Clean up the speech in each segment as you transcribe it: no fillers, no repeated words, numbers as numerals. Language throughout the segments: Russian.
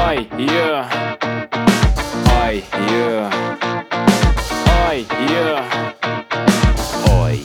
Ой, ё. Ой, ё. Ой, ё. Ой.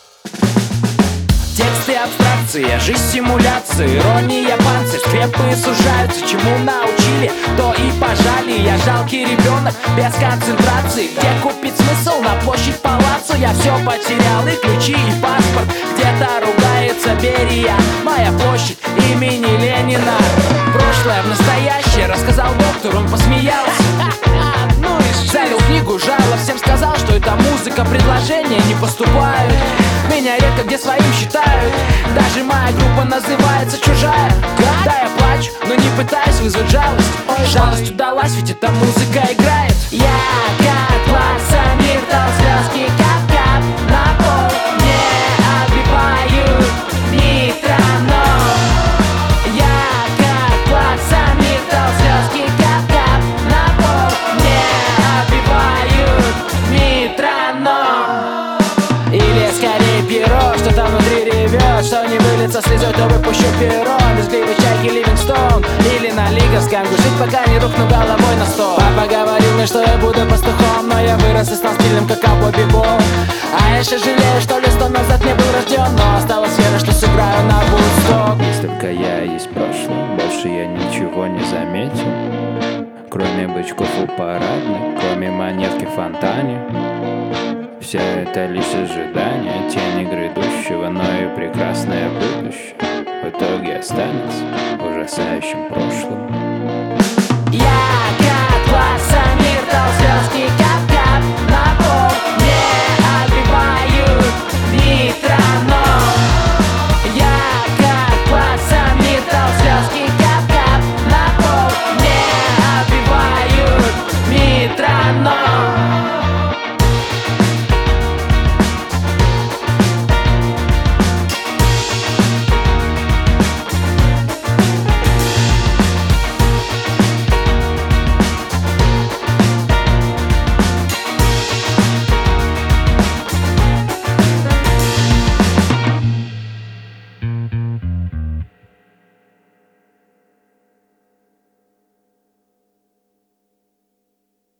Тексты абстракции, жизнь симуляции, ирония панцирь, скрепы сужаются. Чему научили, то и пожали. Я жалкий ребенок без концентрации. Где купить смысл на площадь палаццо? Я все потерял, и ключи, и паспорт. Где-то ругается Берия. Моя площадь имени Ленина. Прошлое в настоящее рассказал доктор, он посмеялся. Залил книгу, жалоб, всем сказал, что это музыка, предложения не поступают. Меня редко где своим считают. Даже моя группа называется чужая. Да, я плачу, но не пытаюсь вызвать жалость. Жалость удалась, ведь эта музыка играет. Я как плакса, миртл, слезки кап-кап на пол не отбивают метроном. Я как плакса, миртл, слезки кап-кап на пол не отбивают метроном. Или скорее перо, что там внутри ревет, что не выльется слезой, то выпущу перо. Визгливый чайки Ливингстон. Или на лиговском жить, пока не рухну головой на стол. Папа говорил мне, что я буду пастухом, но я вырос и стал стильным, как ковбой бибоп. А я еще жалею, что лет 100 назад не был рожден, но осталась вера, что сыграю на Вудсток. Есть только я, есть прошлое, больше я ничего не заметил. Кроме бычков у парадной, кроме монетки в фонтане. Все это лишь ожидание тени грядущего, но и прекрасное будущее в итоге останется ужасающим прошлым.